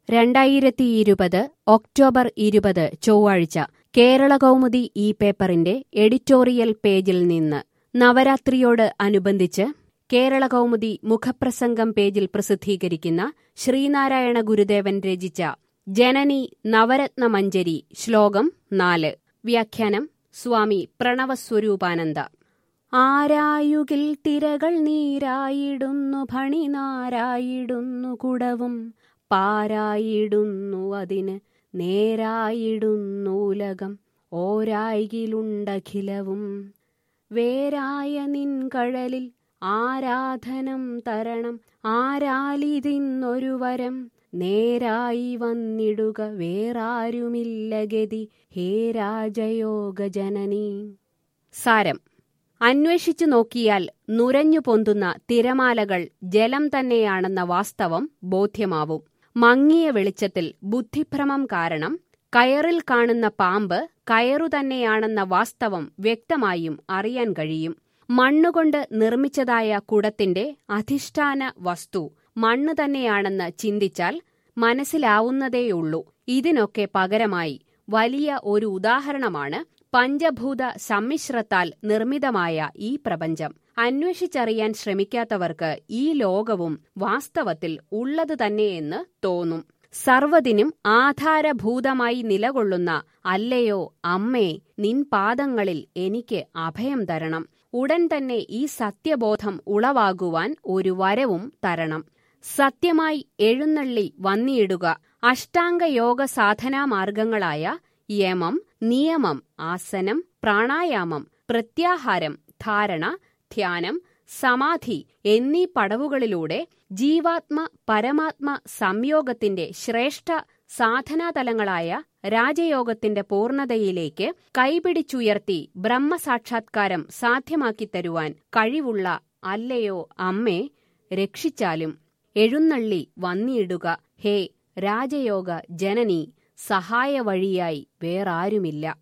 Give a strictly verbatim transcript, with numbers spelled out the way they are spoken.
രണ്ടായിരത്തി ഇരുപത് ഒക്ടോബർ ഇരുപത് ചൊവ്വാഴ്ച കേരളകൗമുദി ഈ പേപ്പറിന്റെ എഡിറ്റോറിയൽ പേജിൽ നിന്ന് നവരാത്രിയോട് അനുബന്ധിച്ച് കേരളകൗമുദി മുഖപ്രസംഗം പേജിൽ പ്രസിദ്ധീകരിക്കുന്ന ശ്രീനാരായണ ഗുരുദേവൻ രചിച്ച ജനനി നവരത്നമഞ്ജരി ശ്ലോകം നാല്. വ്യാഖ്യാനം സ്വാമി പ്രണവസ്വരൂപാനന്ദ. ആരായുകിൽ തിരകൾ നീരായിടുന്നു, ഫണിനാരായിടുന്നു, കുടവും പാരായിടുന്നു, അതിന് നേരായിടുന്നു ഉലകം, ഓരായിലുണ്ടഖിലവും. വേരായ നിൻ കഴലിൽ ആരാധനം തരണം, ആരാലിതിന്നൊരു വരം, നേരായി വന്നിടുക വേറാരുമില്ല ഗതി, ഹേ രാജയോഗ ജനനി. സാരം: അന്വേഷിച്ചു നോക്കിയാൽ നുരഞ്ഞു പൊന്തുന്ന തിരമാലകൾ ജലം തന്നെയാണെന്ന വാസ്തവം ബോധ്യമാവും. മങ്ങിയ വെളിച്ചത്തിൽ ബുദ്ധിഭ്രമം കാരണം കയറിൽ കാണുന്ന പാമ്പ് കയറു തന്നെയാണെന്ന വാസ്തവം വ്യക്തമായും അറിയാൻ കഴിയും. മണ്ണുകൊണ്ട് നിർമ്മിച്ചതായ കുടത്തിന്റെ അധിഷ്ഠാന വസ്തു മണ്ണ് തന്നെയാണെന്ന് ചിന്തിച്ചാൽ മനസ്സിലാവുന്നതേയുള്ളൂ. ഇതിനൊക്കെ പകരമായി വലിയ ഒരു ഉദാഹരണമാണ് പഞ്ചഭൂത സമ്മിശ്രത്താൽ നിർമ്മിതമായ ഈ പ്രപഞ്ചം. അന്വേഷിച്ചറിയാൻ ശ്രമിക്കാത്തവർക്ക് ഈ ലോകവും വാസ്തവത്തിൽ ഉള്ളത് തന്നെയെന്ന് തോന്നും. സർവ്വതിനും ആധാരഭൂതമായി നിലകൊള്ളുന്ന അല്ലയോ അമ്മേ, നിൻ പാദങ്ങളിൽ എനിക്ക് അഭയം തരണം. ഉടൻ തന്നെ ഈ സത്യബോധം ഉളവാകുവാൻ ഒരു വരവും തരണം. സത്യമായി എഴുന്നള്ളി വന്നിടുക. അഷ്ടാംഗയോഗ സാധനാമാർഗങ്ങളായ യമം, നിയമം, ആസനം, പ്രാണായാമം, പ്രത്യാഹാരം, ധാരണ, ധ്യാനം, സമാധി എന്നീ പടവുകളിലൂടെ ജീവാത്മ പരമാത്മ സംയോഗത്തിന്റെ ശ്രേഷ്ഠ സാധനാതലങ്ങളായ രാജയോഗത്തിന്റെ പൂർണ്ണതയിലേക്ക് കൈപിടിച്ചുയർത്തി ബ്രഹ്മസാക്ഷാത്കാരം സാധ്യമാക്കിത്തരുവാൻ കഴിവുള്ള അല്ലയോ അമ്മേ, രക്ഷിച്ചാലും എഴുന്നള്ളി വന്നിടുക ഹേ രാജയോഗ ജനനി. സഹായ വഴിയായി വേറാരുമില്ല.